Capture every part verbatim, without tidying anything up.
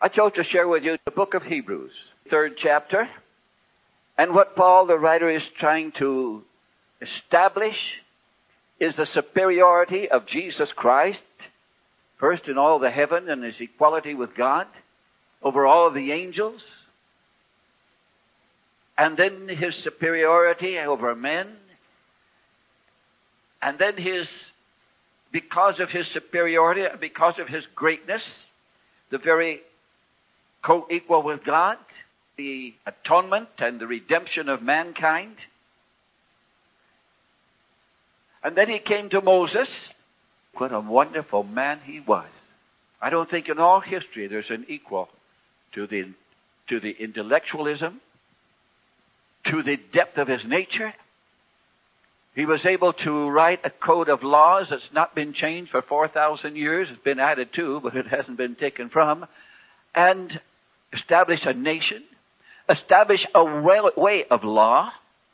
I chose to share with you the book of Hebrews, third chapter, and what Paul, the writer, is trying to establish is the superiority of Jesus Christ, first in all the heaven and his equality with God, over all of the angels, and then his superiority over men, and then his, because of his superiority, because of his greatness, the very co-equal with God, the atonement and the redemption of mankind. And then he came to Moses. What a wonderful man he was. I don't think in all history there's an equal to the, to the intellectualism, to the depth of his nature. He was able to write a code of laws that's not been changed for four thousand years. It's been added to, but it hasn't been taken from. And establish a nation, establish a way of law.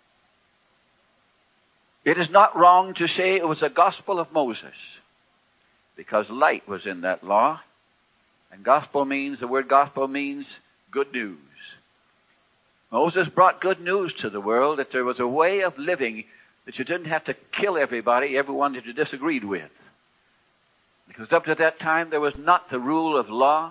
It is not wrong to say it was the gospel of Moses, because light was in that law. And gospel means, the word gospel means good news. Moses brought good news to the world, that there was a way of living that you didn't have to kill everybody, everyone that you disagreed with. Because up to that time there was not the rule of law.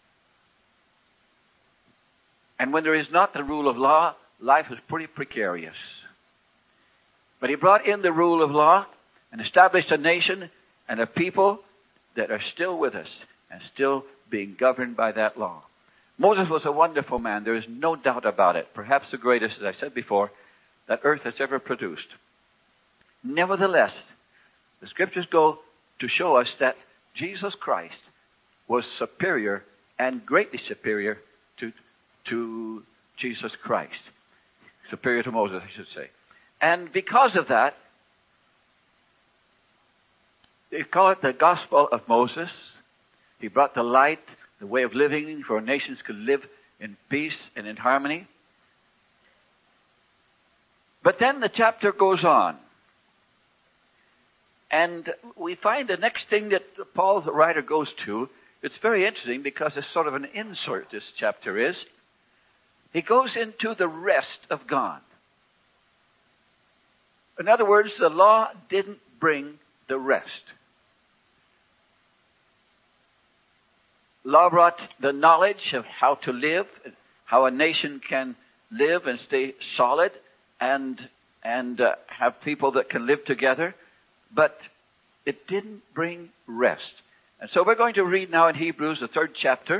And when there is not the rule of law, life is pretty precarious. But he brought in the rule of law and established a nation and a people that are still with us and still being governed by that law. Moses was a wonderful man. There is no doubt about it. Perhaps the greatest, as I said before, that earth has ever produced. Nevertheless, the scriptures go to show us that Jesus Christ was superior and greatly superior to, to Jesus Christ. Superior to Moses, I should say. And because of that, they call it the gospel of Moses. He brought the light, the way of living for nations could live in peace and in harmony. But then the chapter goes on. And we find the next thing that Paul, the writer, goes to. It's very interesting because it's sort of an insert, this chapter is. He goes into the rest of God. In other words, the law didn't bring the rest. Law brought the knowledge of how to live, how a nation can live and stay solid and, and uh, have people that can live together. But it didn't bring rest. And so we're going to read now in Hebrews, the third chapter,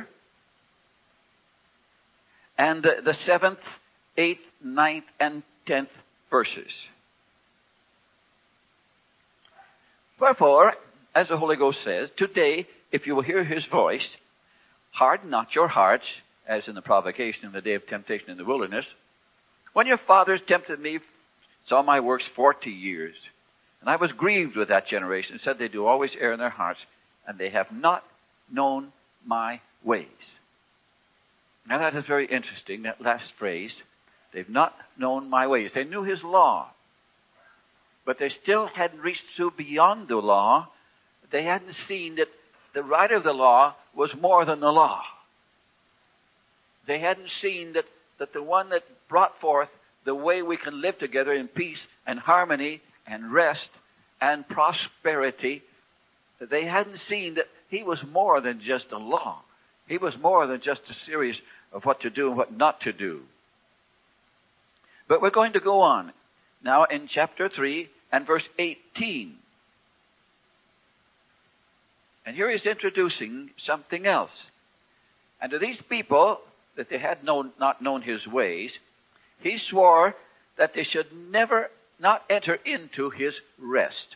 and the, the seventh, eighth, ninth, and tenth verses. Wherefore, as the Holy Ghost says, today, if you will hear his voice, harden not your hearts, as in the provocation in the day of temptation in the wilderness, when your fathers tempted me, saw my works forty years. And I was grieved with that generation, and said they do always err in their hearts, and they have not known my ways. Now that is very interesting, that last phrase. They've not known my ways. They knew his law. But they still hadn't reached through beyond the law. They hadn't seen that the writer of the law was more than the law. They hadn't seen that, that the one that brought forth the way we can live together in peace and harmony and rest and prosperity, that they hadn't seen that he was more than just a law. He was more than just a series of what to do and what not to do. But we're going to go on now in chapter three and verse eighteen. And here he's introducing something else. And to these people, that they had known, not known his ways, he swore that they should never not enter into his rest.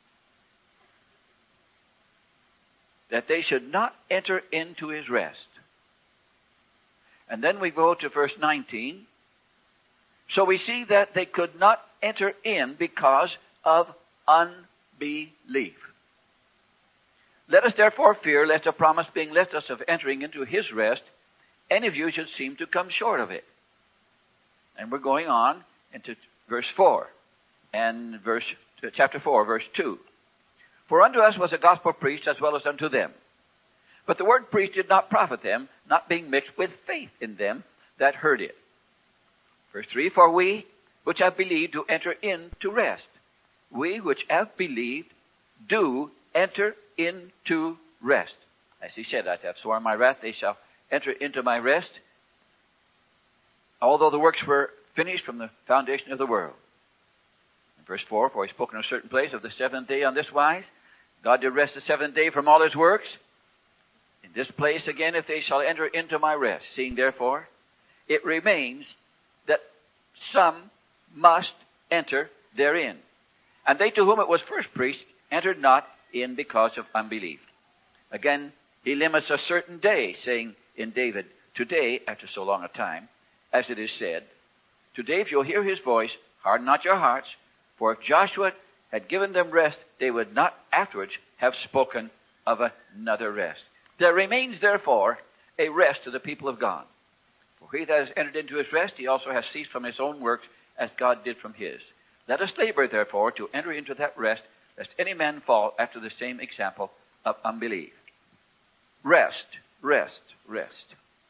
That they should not enter into his rest. And then we go to verse nineteen. So we see that they could not enter in because of unbelief. Let us therefore fear, lest a promise being left us of entering into his rest, any of you should seem to come short of it. And we're going on into verse four. And verse, chapter four, verse two. For unto us was a gospel preached as well as unto them. But the word preached did not profit them, not being mixed with faith in them that heard it. Verse three, for we which have believed do enter into rest. We which have believed do enter into rest. As he said, I have sworn my wrath, they shall enter into my rest, although the works were finished from the foundation of the world. In verse four, for he spoke in a certain place of the seventh day on this wise, God did rest the seventh day from all his works. In this place again, if they shall enter into my rest, seeing therefore, it remains that some must enter therein. And they to whom it was first preached entered not in because of unbelief. Again, he limits a certain day, saying in David, today, after so long a time, as it is said, today if you'll hear his voice, harden not your hearts, for if Joshua had given them rest, they would not afterwards have spoken of another rest. There remains, therefore, a rest to the people of God. For he that has entered into his rest, he also has ceased from his own works, as God did from his. Let us labor, therefore, to enter into that rest, lest any man fall after the same example of unbelief. Rest, rest, rest.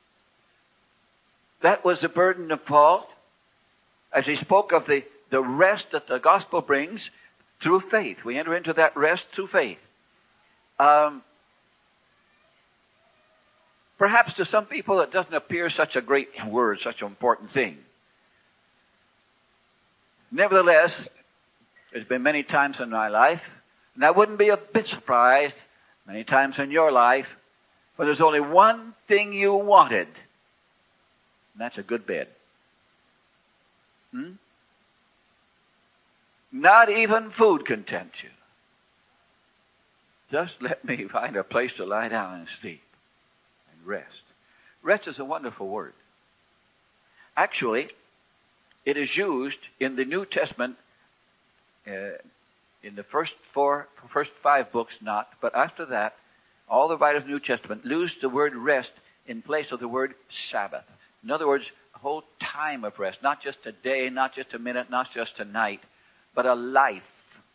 That was the burden of Paul as he spoke of the, the rest that the gospel brings through faith. We enter into that rest through faith. Um, perhaps to some people it doesn't appear such a great word, such an important thing. Nevertheless, there's been many times in my life, and I wouldn't be a bit surprised, many times in your life, when there's only one thing you wanted, and that's a good bed. Hmm? Not even food can tempt you. Just let me find a place to lie down and sleep and rest. Rest is a wonderful word. Actually, it is used in the New Testament, uh, in the first four, first five books not, but after that, all the writers of the New Testament lose the word rest in place of the word Sabbath. In other words, a whole time of rest, not just a day, not just a minute, not just a night, but a life.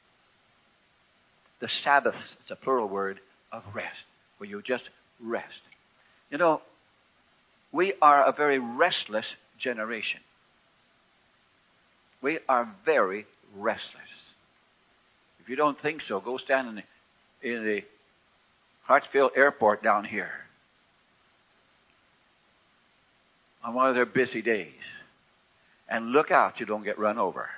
The Sabbath is a plural word of rest, where you just rest. You know, we are a very restless generation. We are very restless. If you don't think so, go stand in the, in the Hartsfield Airport down here on one of their busy days and look out you don't get run over.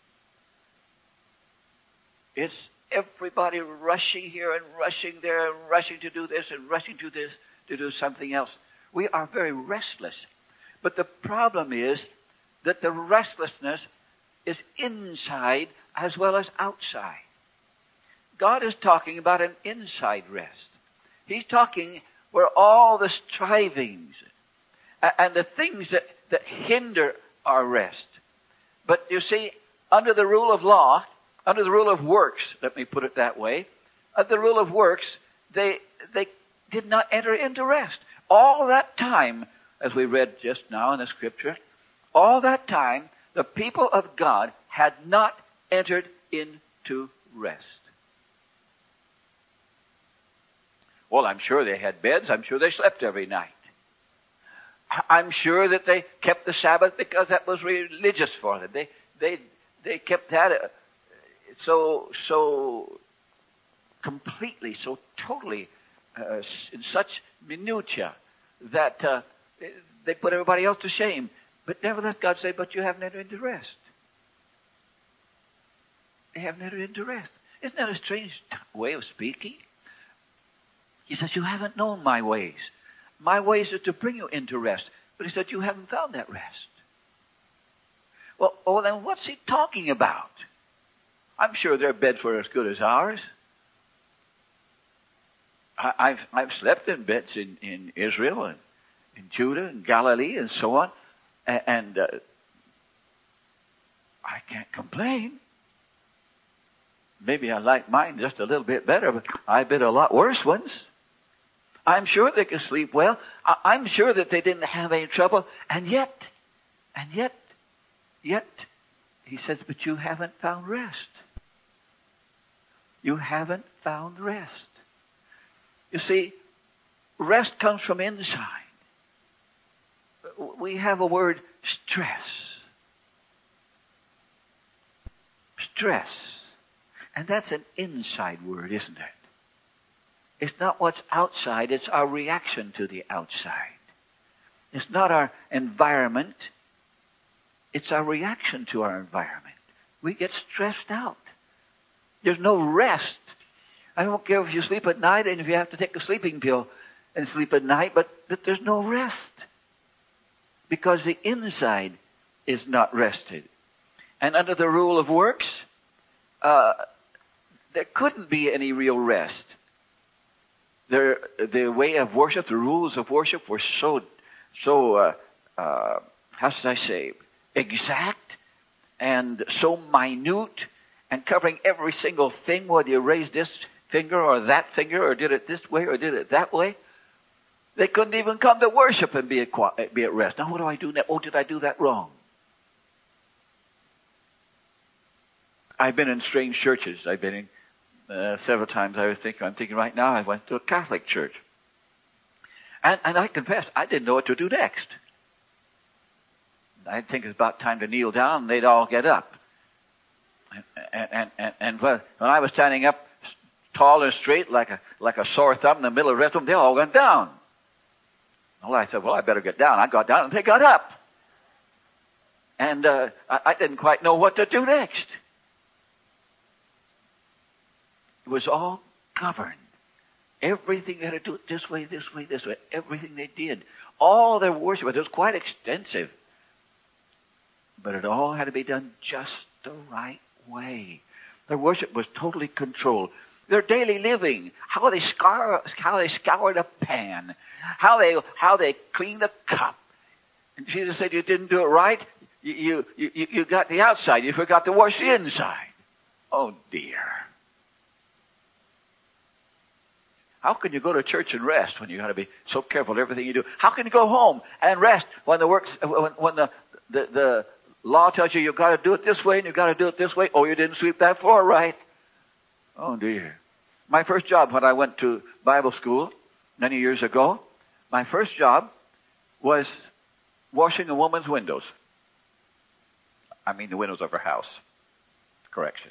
It's everybody rushing here and rushing there and rushing to do this and rushing to this to do something else. We are very restless. But the problem is that the restlessness is inside as well as outside. God is talking about an inside rest. He's talking where all the strivings and the things that, that hinder our rest. But you see, under the rule of law, under the rule of works, let me put it that way, under the rule of works, they, they did not enter into rest. All that time, as we read just now in the scripture, all that time, the people of God had not entered into rest. Well, I'm sure they had beds. I'm sure they slept every night. I'm sure that they kept the Sabbath because that was religious for them. They, they, they kept that uh, so, so completely, so totally, uh, in such minutia that uh, they put everybody else to shame. But nevertheless, God said, but you haven't entered into rest. They haven't entered into rest. Isn't that a strange way of speaking? He says, you haven't known my ways. My ways are to bring you into rest. But he said, you haven't found that rest. Well, oh, then what's he talking about? I'm sure their beds were as good as ours. I, I've, I've slept in beds in, in Israel and in Judah and Galilee and so on. And, and uh, I can't complain. Maybe I like mine just a little bit better, but I've been a lot worse ones. I'm sure they could sleep well. I'm sure that they didn't have any trouble. And yet, and yet, yet, he says, but you haven't found rest. You haven't found rest. You see, rest comes from inside. we have a word, stress. Stress. And that's an inside word, isn't it? It's not what's outside, it's our reaction to the outside. It's not our environment, it's our reaction to our environment. We get stressed out. There's no rest. I don't care if you sleep at night and if you have to take a sleeping pill and sleep at night, but, but there's no rest. Because the inside is not rested. And under the rule of works, uh, there couldn't be any real rest. There, the way of worship, the rules of worship were so, so, uh, uh, how should I say, exact and so minute and covering every single thing, whether you raised this finger or that finger or did it this way or did it that way. They couldn't even come to worship and be at, be at rest. Now what do I do now? Oh, did I do that wrong? I've been in strange churches. I've been in uh, several times. I was thinking, I'm thinking right now, I went to a Catholic church. And, and I confess, I didn't know what to do next. I'd think it's about time to kneel down, and they'd all get up. And, and, and, and when I was standing up tall and straight like a, like a sore thumb in the middle of the rest of them, they all went down. Well, I said, well, I better get down. I got down and they got up. And uh, I, I didn't quite know what to do next. It was all governed. Everything they had to do it this way, this way, this way. Everything they did. All their worship, it was quite extensive. But it all had to be done just the right way. Their worship was totally controlled. Their daily living, how they scour, how they scoured a pan, how they how they cleaned a cup. And Jesus said, "You didn't do it right. You you you, you got the outside. You forgot to wash the inside." Oh dear! How can you go to church and rest when you got to be so careful of everything you do? How can you go home and rest when the works when, when the the the law tells you you've got to do it this way and you've got to do it this way? Oh, you didn't sweep that floor right. Oh dear. My first job when I went to Bible school many years ago, my first job was washing a woman's windows. I mean the windows of her house. Correction.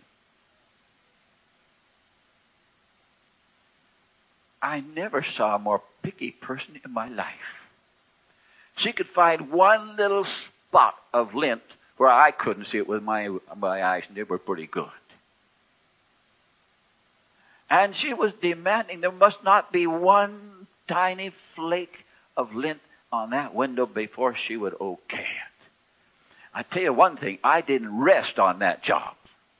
I never saw a more picky person in my life. She could find one little spot of lint where I couldn't see it with my, my eyes, and they were pretty good. And she was demanding there must not be one tiny flake of lint on that window before she would okay it. I tell you one thing, I didn't rest on that job.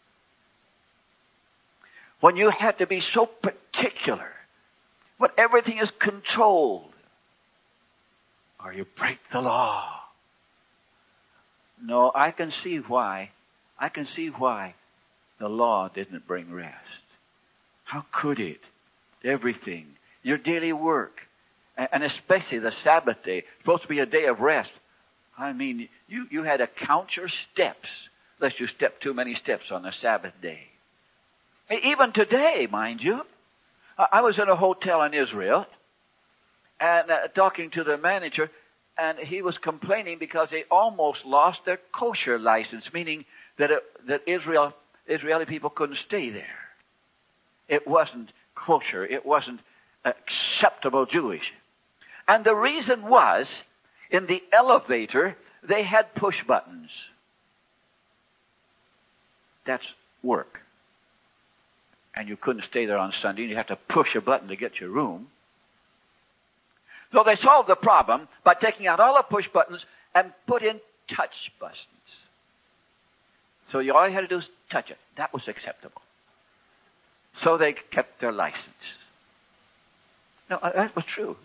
When you have to be so particular, when everything is controlled, or you break the law. No, I can see why. I can see why the law didn't bring rest. How could it? Everything. Your daily work. And especially the Sabbath day. It's supposed to be a day of rest. I mean, you, you had to count your steps, lest you step too many steps on the Sabbath day. Even today, mind you. I was in a hotel in Israel and uh, talking to the manager, and he was complaining because they almost lost their kosher license, meaning that it, that Israel Israeli people couldn't stay there. It wasn't kosher. It wasn't acceptable Jewish. And the reason was, in the elevator, they had push buttons. That's work. And you couldn't stay there on Sunday. You had to push a button to get your room. So they solved the problem by taking out all the push buttons and put in touch buttons. So you all you had to do is touch it. That was acceptable. So they kept their license. No, that was true.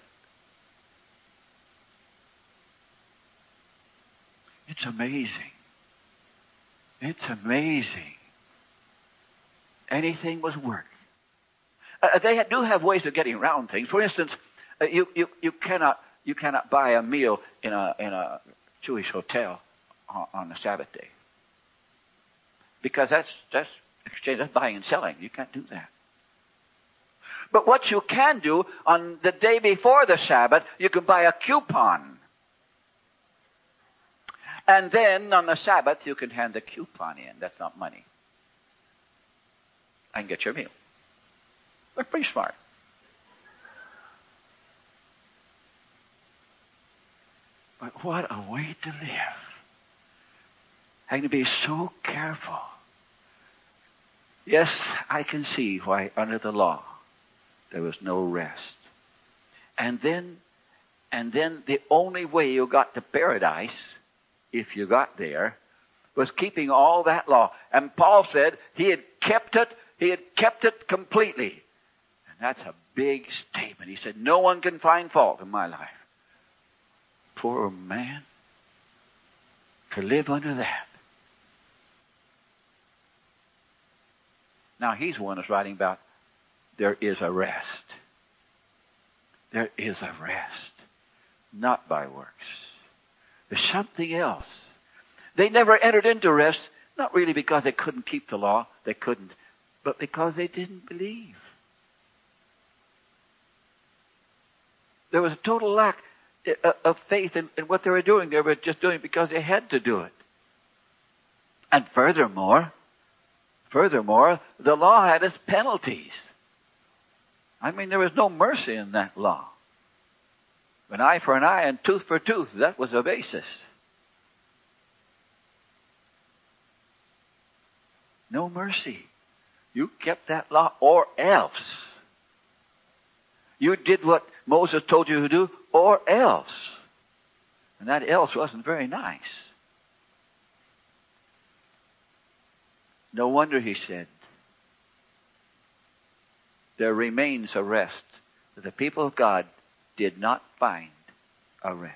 It's amazing. It's amazing. Anything was work. Uh, they do have ways of getting around things. For instance, uh, you, you, you cannot you cannot buy a meal in a in a Jewish hotel on, on the Sabbath day, because that's that's exchange, that's buying and selling. You can't do that. But what you can do on the day before the Sabbath, you can buy a coupon And then on the Sabbath, you can hand the coupon in. That's not money. And get your meal. They're pretty smart. But what a way to live. Having to be so careful. Yes, I can see why under the law there was no rest. And then, and then the only way you got to paradise, if you got there, was keeping all that law. And Paul said he had kept it, he had kept it completely. And that's a big statement. He said, no one can find fault in my life. Poor man, to live under that. Now he's the one that's writing about there is a rest. There is a rest. Not by works. There's something else. They never entered into rest, not really because they couldn't keep the law, they couldn't, but because they didn't believe. There was a total lack of faith in, in what they were doing. They were just doing it because they had to do it. And furthermore, furthermore, the law had its penalties. I mean, there was no mercy in that law. An eye for an eye and tooth for tooth, that was the basis. No mercy. You kept that law or else. You did what Moses told you to do or else. And that else wasn't very nice. No wonder, he said, there remains a rest that the people of God did not find a rest.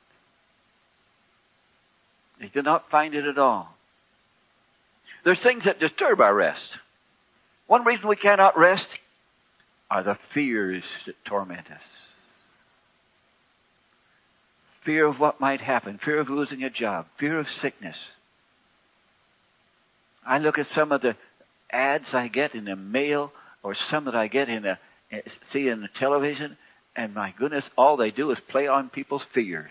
They did not find it at all. There's things that disturb our rest. One reason we cannot rest are the fears that torment us. Fear of what might happen, fear of losing a job, fear of sickness. I look at some of the ads I get in the mail or some that I get in the, see in the television, and my goodness, all they do is play on people's fears.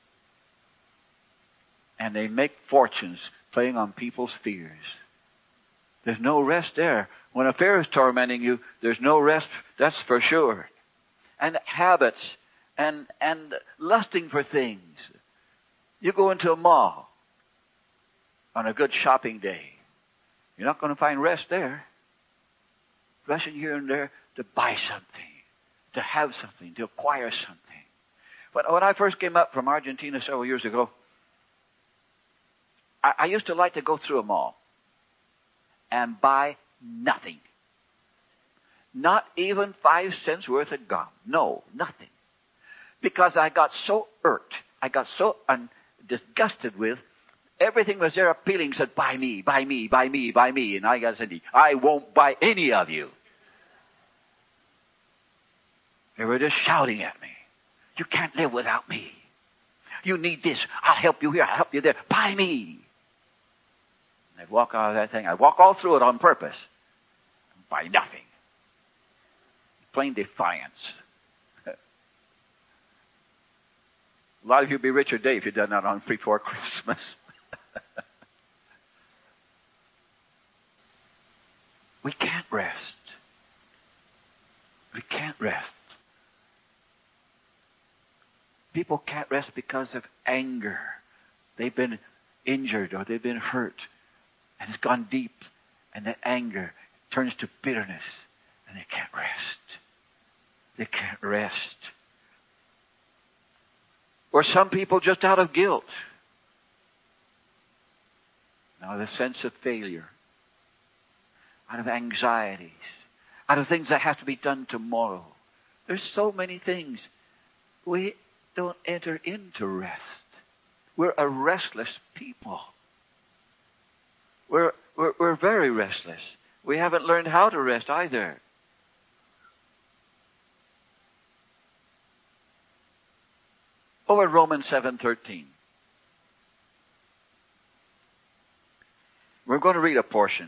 And they make fortunes playing on people's fears. There's no rest there. When a fear is tormenting you, there's no rest, that's for sure. And habits and and lusting for things. You go into a mall on a good shopping day. You're not going to find rest there. Rushing here and there to buy something, to have something, to acquire something. But when I first came up from Argentina several years ago, I, I used to like to go through a mall and buy nothing. Not even five cents worth of gum. No, nothing. Because I got so irked, I got so un- disgusted with everything was there appealing, said, buy me, buy me, buy me, buy me. And I got to say, I won't buy any of you. They were just shouting at me. You can't live without me. You need this. I'll help you here. I'll help you there. Buy me. And I'd walk out of that thing. I'd walk all through it on purpose. Buy nothing. Plain defiance. A lot of you would be richer today if you'd done that on before Christmas. We can't rest. We can't rest. People can't rest because of anger. They've been injured or they've been hurt. And it's gone deep. And that anger turns to bitterness. And they can't rest. They can't rest. Or some people just out of guilt. Out of the sense of failure. Out of anxieties. Out of things that have to be done tomorrow. There's so many things. We don't enter into rest. We're a restless people. We're, we're, we're very restless. We haven't learned how to rest either. Over Romans seven thirteen. We're going to read a portion.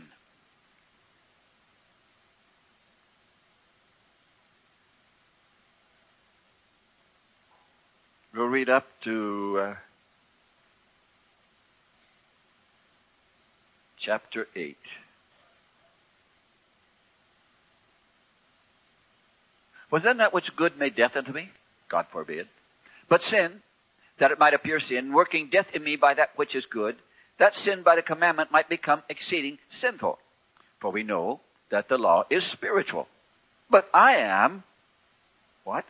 We'll read up to uh, chapter eight. Was then that which good made death unto me? God forbid. But sin, that it might appear sin, working death in me by that which is good, that sin by the commandment might become exceeding sinful. For we know that the law is spiritual. But I am, what?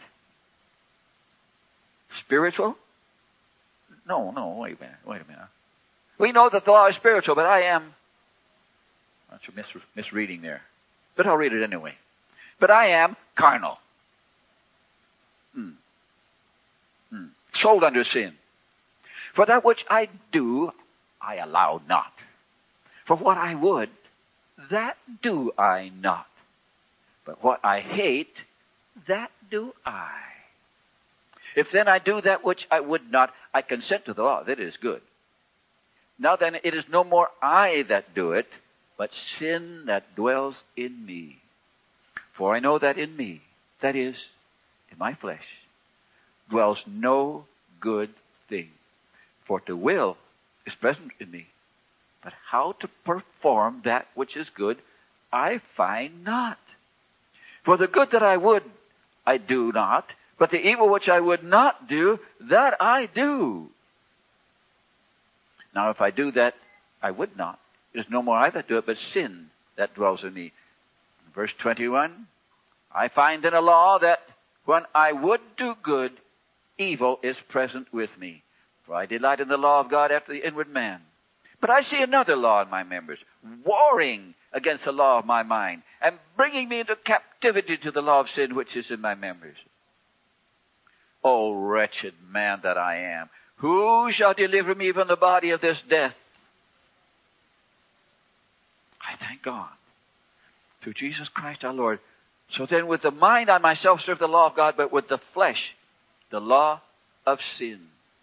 Spiritual? No, no, wait a minute, wait a minute. We know that the law is spiritual, but I am, that's a mis- misreading there. But I'll read it anyway. But I am carnal. Hmm. Hmm. Sold under sin. For that which I do, I allow not. For what I would, that do I not. But what I hate, that do I. If then I do that which I would not, I consent to the law, that it is good. Now then, it is no more I that do it, but sin that dwells in me. For I know that in me, that is, in my flesh, dwells no good thing. For to will is present in me, but how to perform that which is good, I find not. For the good that I would, I do not, but the evil which I would not do, that I do. Now if I do that I would not, it is no more I that do it, but sin that dwells in me. Verse twenty-one, I find in a law that when I would do good, evil is present with me. For I delight in the law of God after the inward man. But I see another law in my members, warring against the law of my mind, and bringing me into captivity to the law of sin which is in my members. O wretched man that I am, who shall deliver me from the body of this death? I thank God through Jesus Christ our Lord. So then with the mind I myself serve the law of God, but with the flesh, the law of sin.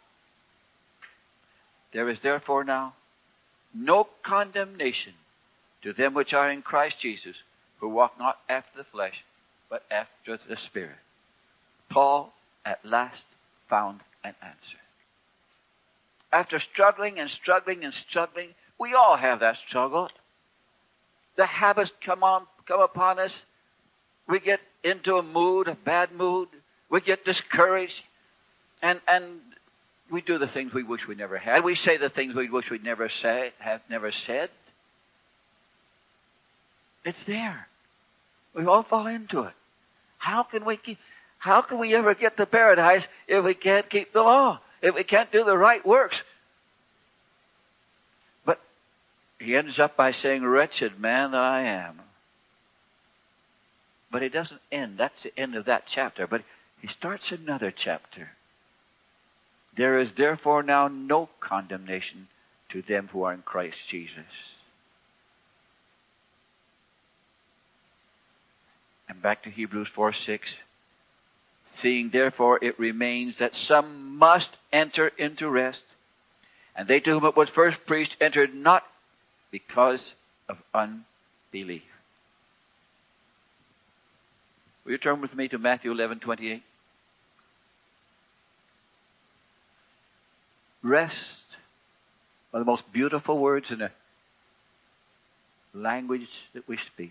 There is therefore now no condemnation to them which are in Christ Jesus, who walk not after the flesh, but after the Spirit. Paul at last found an answer. After struggling and struggling and struggling, we all have that struggle. The habits come on, come upon us. We get into a mood, a bad mood. We get discouraged. And, and we do the things we wish we never had. We say the things we wish we'd never say, have never said. It's there. We all fall into it. How can we keep, how can we ever get to paradise if we can't keep the law? If we can't do the right works? But he ends up by saying, wretched man that I am. But it doesn't end. That's the end of that chapter. But he starts another chapter. There is therefore now no condemnation to them who are in Christ Jesus. And back to Hebrews four six. Seeing therefore it remains that some must enter into rest, and they to whom it was first preached entered not because of unbelief. Will you turn with me to Matthew eleven twenty-eight? Rest, one of the most beautiful words in the language that we speak.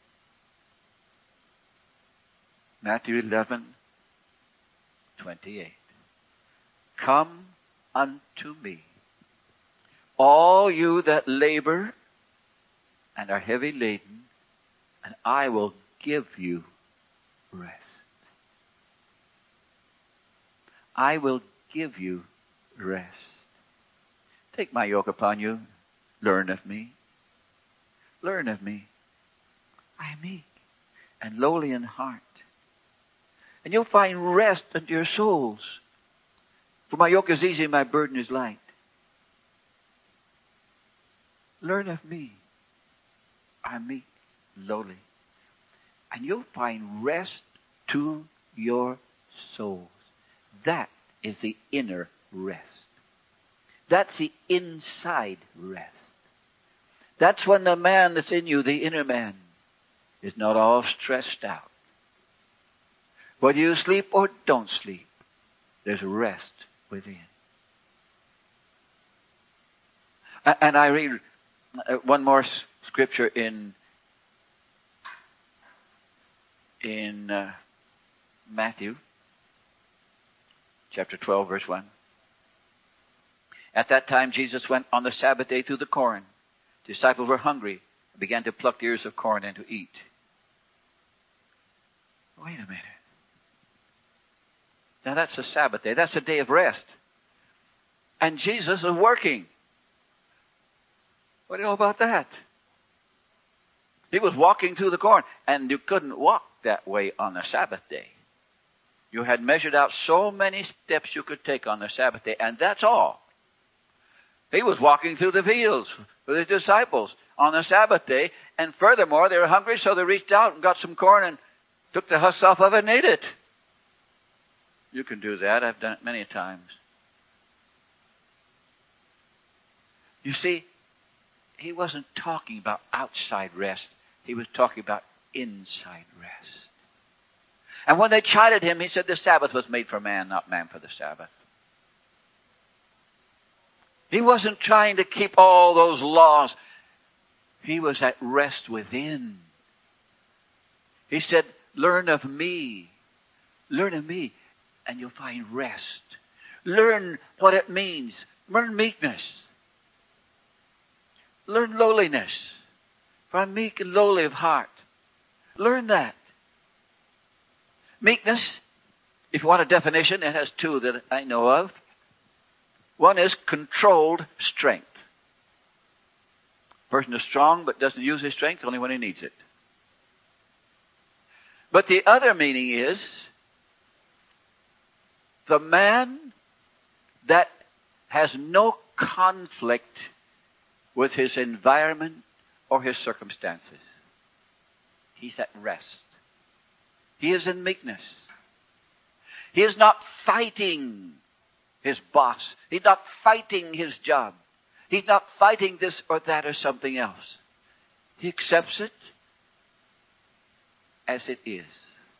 Matthew eleven twenty-eight. Come unto me, all you that labor and are heavy laden, and I will give you rest. I will give you rest. Take my yoke upon you. Learn of me. Learn of me. I am meek and lowly in heart, and you'll find rest unto your souls. For my yoke is easy and my burden is light. Learn of me. I'm meek, lowly, and you'll find rest to your souls. That is the inner rest. That's the inside rest. That's when the man that's in you, the inner man, is not all stressed out. Whether you sleep or don't sleep, there's rest within. And I read Uh, one more s- scripture in in uh, Matthew chapter twelve, verse one. At that time Jesus went on the Sabbath day through the corn. The disciples were hungry and began to pluck ears of corn and to eat. Wait a minute. Now that's the Sabbath day. That's a day of rest. And Jesus is working. What do you know about that? He was walking through the corn, and you couldn't walk that way on the Sabbath day. You had measured out so many steps you could take on the Sabbath day, and that's all. He was walking through the fields with his disciples on the Sabbath day, and furthermore, they were hungry, so they reached out and got some corn and took the husk off of it and ate it. You can do that. I've done it many times. You see, he wasn't talking about outside rest. He was talking about inside rest. And when they chided him, he said the Sabbath was made for man, not man for the Sabbath. He wasn't trying to keep all those laws. He was at rest within. He said, learn of me. Learn of me, and you'll find rest. Learn what it means. Learn meekness. Learn lowliness. For I'm meek and lowly of heart. Learn that. Meekness, if you want a definition, it has two that I know of. One is controlled strength. A person is strong but doesn't use his strength only when he needs it. But the other meaning is the man that has no conflict with his environment or his circumstances. He's at rest. He is in meekness. He is not fighting his boss. He's not fighting his job. He's not fighting this or that or something else. He accepts it as it is.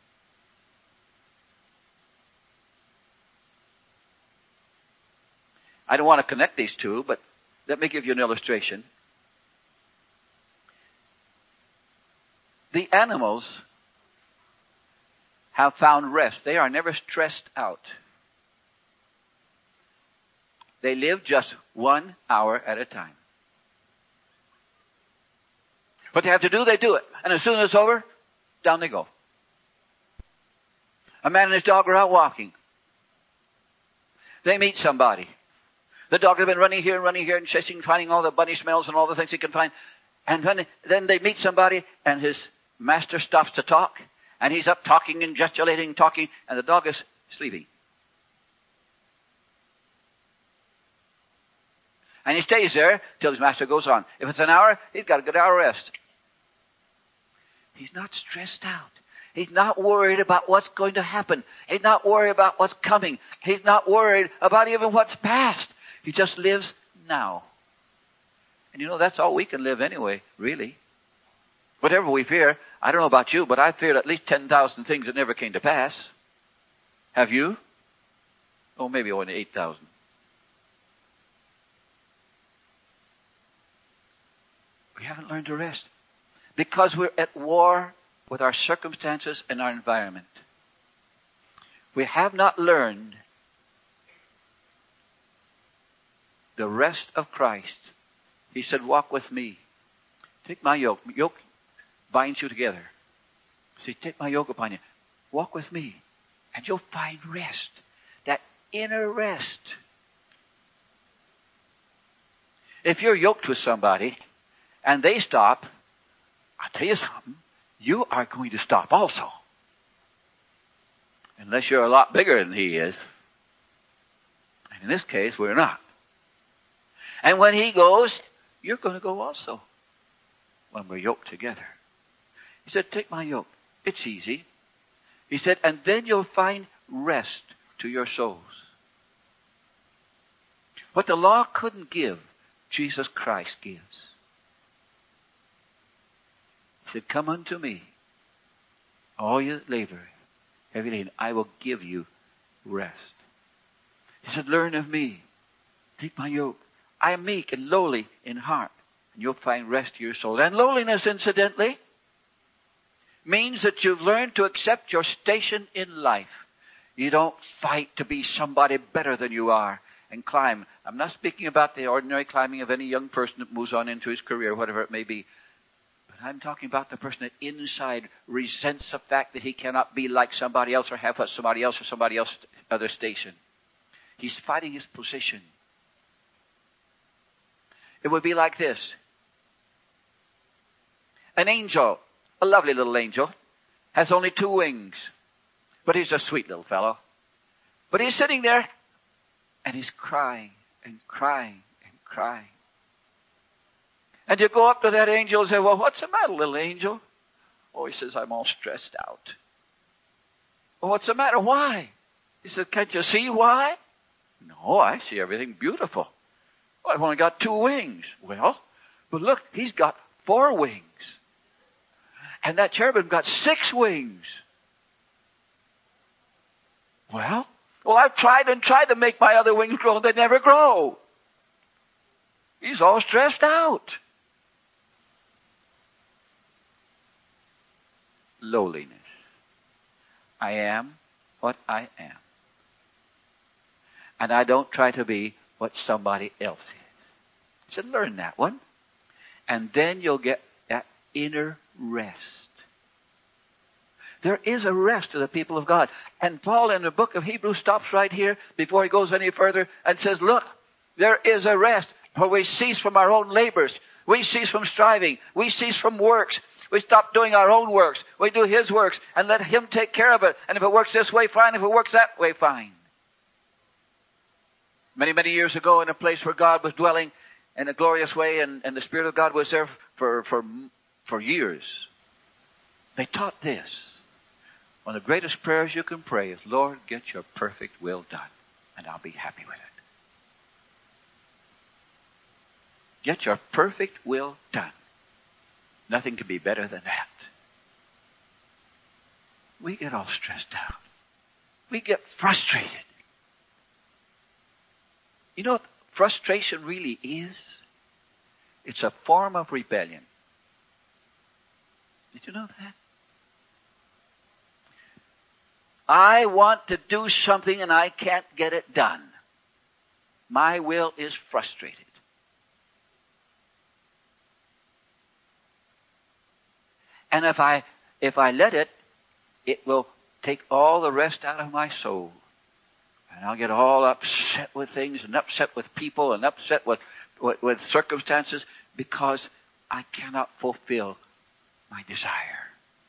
I don't want to connect these two, but let me give you an illustration. The animals have found rest. They are never stressed out. They live just one hour at a time. What they have to do, they do it. And as soon as it's over, down they go. A man and his dog are out walking. They meet somebody. The dog has been running here and running here and chasing, finding all the bunny smells and all the things he can find. And when, then they meet somebody and his master stops to talk. And he's up talking and gesticulating, talking, and the dog is sleeping. And he stays there till his master goes on. If it's an hour, he's got a good hour rest. He's not stressed out. He's not worried about what's going to happen. He's not worried about what's coming. He's not worried about even what's past. He just lives now. And you know, that's all we can live anyway, really. Whatever we fear, I don't know about you, but I feared at least ten thousand things that never came to pass. Have you? Oh, maybe only eight thousand. We haven't learned to rest because we're at war with our circumstances and our environment. We have not learned the rest of Christ. He said, walk with me. Take my yoke. Yoke binds you together. He said, take my yoke upon you. Walk with me and you'll find rest. That inner rest. If you're yoked with somebody and they stop, I'll tell you something, you are going to stop also. Unless you're a lot bigger than he is. And in this case, we're not. And when he goes, you're going to go also. When we're yoked together. He said, take my yoke. It's easy. He said, and then you'll find rest to your souls. What the law couldn't give, Jesus Christ gives. He said, come unto me, all you that labor, heavy laden, I will give you rest. He said, learn of me. Take my yoke. I am meek and lowly in heart, And you'll find rest to your soul. And lowliness, incidentally, means that you've learned to accept your station in life. You don't fight to be somebody better than you are and climb. I'm not speaking about the ordinary climbing of any young person that moves on into his career, whatever it may be. But I'm talking about the person that inside resents the fact that he cannot be like somebody else or have what somebody else or somebody else other station. He's fighting his position. It would be like this. An angel, a lovely little angel, has only two wings. But he's a sweet little fellow. But he's sitting there and he's crying and crying and crying. And you go up to that angel and say, well, what's the matter, little angel? Oh, he says, I'm all stressed out. Well, what's the matter? Why? He said, can't you see why? No, I see everything beautiful. Well, I've only got two wings. Well, but look, he's got four wings. And that cherubim got six wings. Well, well, I've tried and tried to make my other wings grow. They never grow. He's all stressed out. Lowliness. I am what I am. And I don't try to be what somebody else is. He said, learn that one. And then you'll get that inner rest. There is a rest to the people of God. And Paul in the book of Hebrews stops right here before he goes any further and says, look, there is a rest where we cease from our own labors. We cease from striving. We cease from works. We stop doing our own works. We do His works and let Him take care of it. And if it works this way, fine. If it works that way, fine. Many, many years ago in a place where God was dwelling in a glorious way and, and the Spirit of God was there for, for, for years, they taught this. One of the greatest prayers you can pray is, Lord, get your perfect will done, and I'll be happy with it. Get your perfect will done. Nothing can be better than that. We get all stressed out. We get frustrated. You know what frustration really is? It's a form of rebellion. Did you know that? I want to do something and I can't get it done. My will is frustrated. And if I, if I let it, it will take all the rest out of my soul. And I'll get all upset with things and upset with people and upset with, with, with circumstances because I cannot fulfill my desire.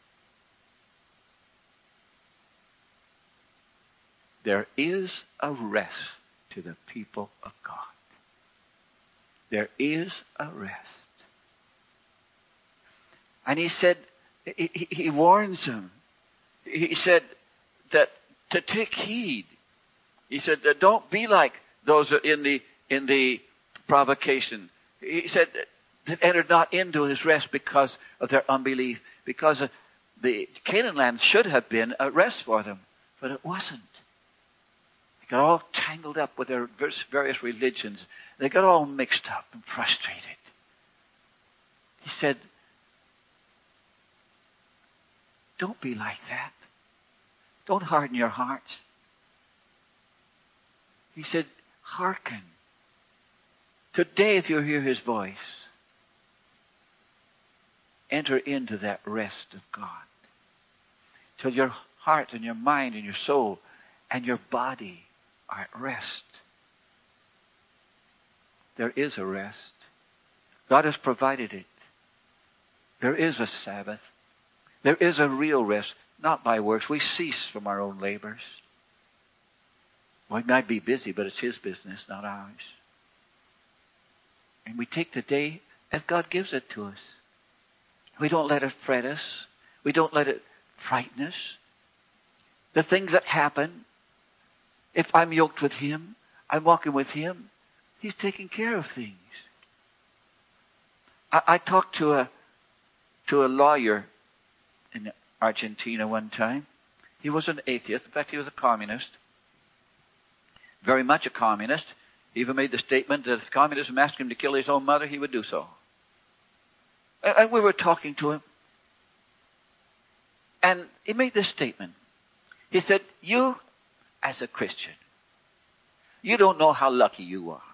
There is a rest to the people of God. There is a rest. And he said, he, he warns them. He said that to take heed. He said that don't be like those in the in the provocation. He said that entered not into his rest because of their unbelief. Because of the Canaan land should have been a rest for them, but it wasn't. They got all tangled up with their various religions. They got all mixed up and frustrated. He said, don't be like that. Don't harden your hearts. He said, hearken. Today, if you hear His voice, enter into that rest of God. Till your heart and your mind and your soul and your body are at rest. There is a rest. God has provided it. There is a Sabbath. There is a real rest, not by works. We cease from our own labors. We might be busy, but it's His business, not ours. And we take the day as God gives it to us. We don't let it fret us. We don't let it frighten us. The things that happen, if I'm yoked with Him, I'm walking with Him, He's taking care of things. I, I talked to a to a lawyer in Argentina one time. He was an atheist. In fact, he was a communist. Very much a communist. He even made the statement that if communism asked him to kill his own mother, he would do so. And we were talking to him. And he made this statement. He said, you, as a Christian, you don't know how lucky you are.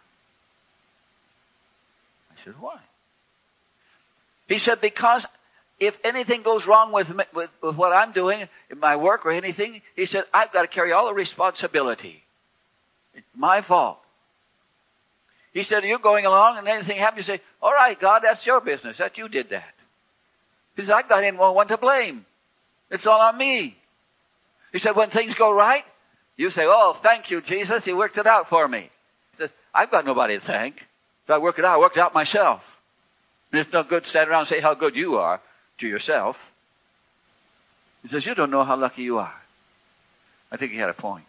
I said, why? He said, because if anything goes wrong with, me, with, with what I'm doing, in my work or anything, he said, I've got to carry all the responsibility. It's my fault. He said, you're going along and anything happens, you say, all right, God, that's your business. That you did that. He said, I've got anyone one to blame. It's all on me. He said, when things go right, you say, oh, thank you, Jesus. You worked it out for me. He says, I've got nobody to thank. If I work it out, I worked it out myself. And it's no good to stand around and say how good you are to yourself. He says, you don't know how lucky you are. I think he had a point.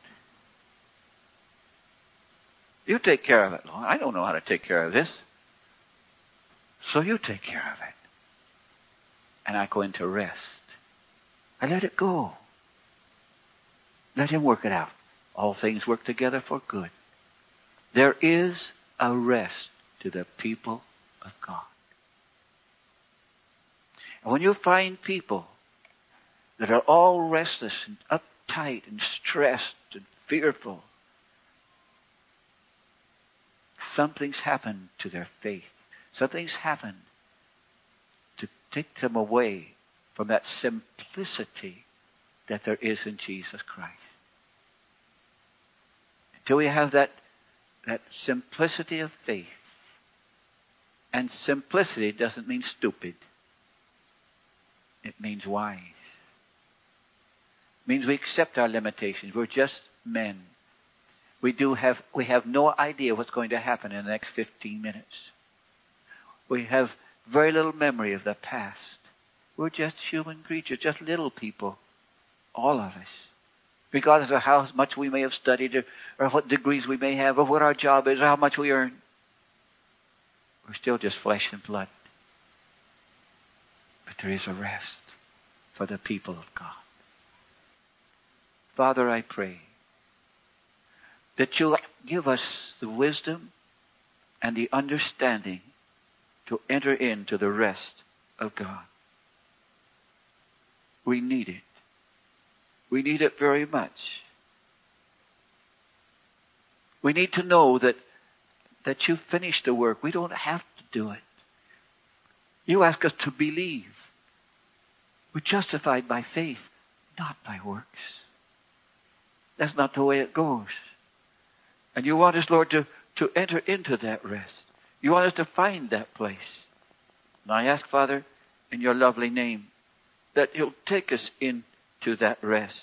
You take care of it, Lord. I don't know how to take care of this. So you take care of it. And I go into rest. I let it go. Let him work it out. All things work together for good. There is a rest to the people of God. And when you find people that are all restless and uptight and stressed and fearful, something's happened to their faith. Something's happened to take them away from that simplicity that there is in Jesus Christ. Until we have that, that simplicity of faith. And simplicity doesn't mean stupid. It means wise. It means we accept our limitations. We're just men. We do have, we have no idea what's going to happen in the next fifteen minutes. We have very little memory of the past. We're just human creatures, just little people. All of us. Regardless of how much we may have studied or, or what degrees we may have or what our job is or how much we earn. We're still just flesh and blood. But there is a rest for the people of God. Father, I pray that you'll give us the wisdom and the understanding to enter into the rest of God. We need it. We need it very much. We need to know that, that you've finished the work. We don't have to do it. You ask us to believe. We're justified by faith, not by works. That's not the way it goes. And you want us, Lord, to, to enter into that rest. You want us to find that place. And I ask, Father, in your lovely name, that you'll take us into that rest.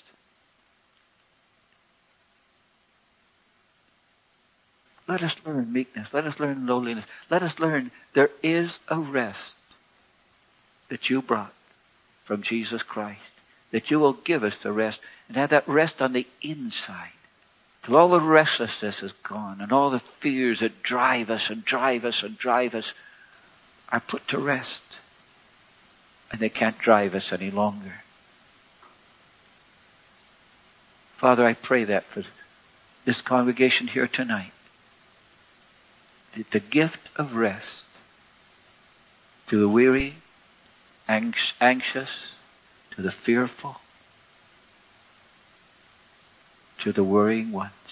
Let us learn meekness. Let us learn lowliness. Let us learn there is a rest that you brought from Jesus Christ. That you will give us the rest and have that rest on the inside. Till all the restlessness is gone and all the fears that drive us and drive us and drive us are put to rest. And they can't drive us any longer. Father, I pray that for this congregation here tonight. That the gift of rest to the weary, anxious, to the fearful, to the worrying one.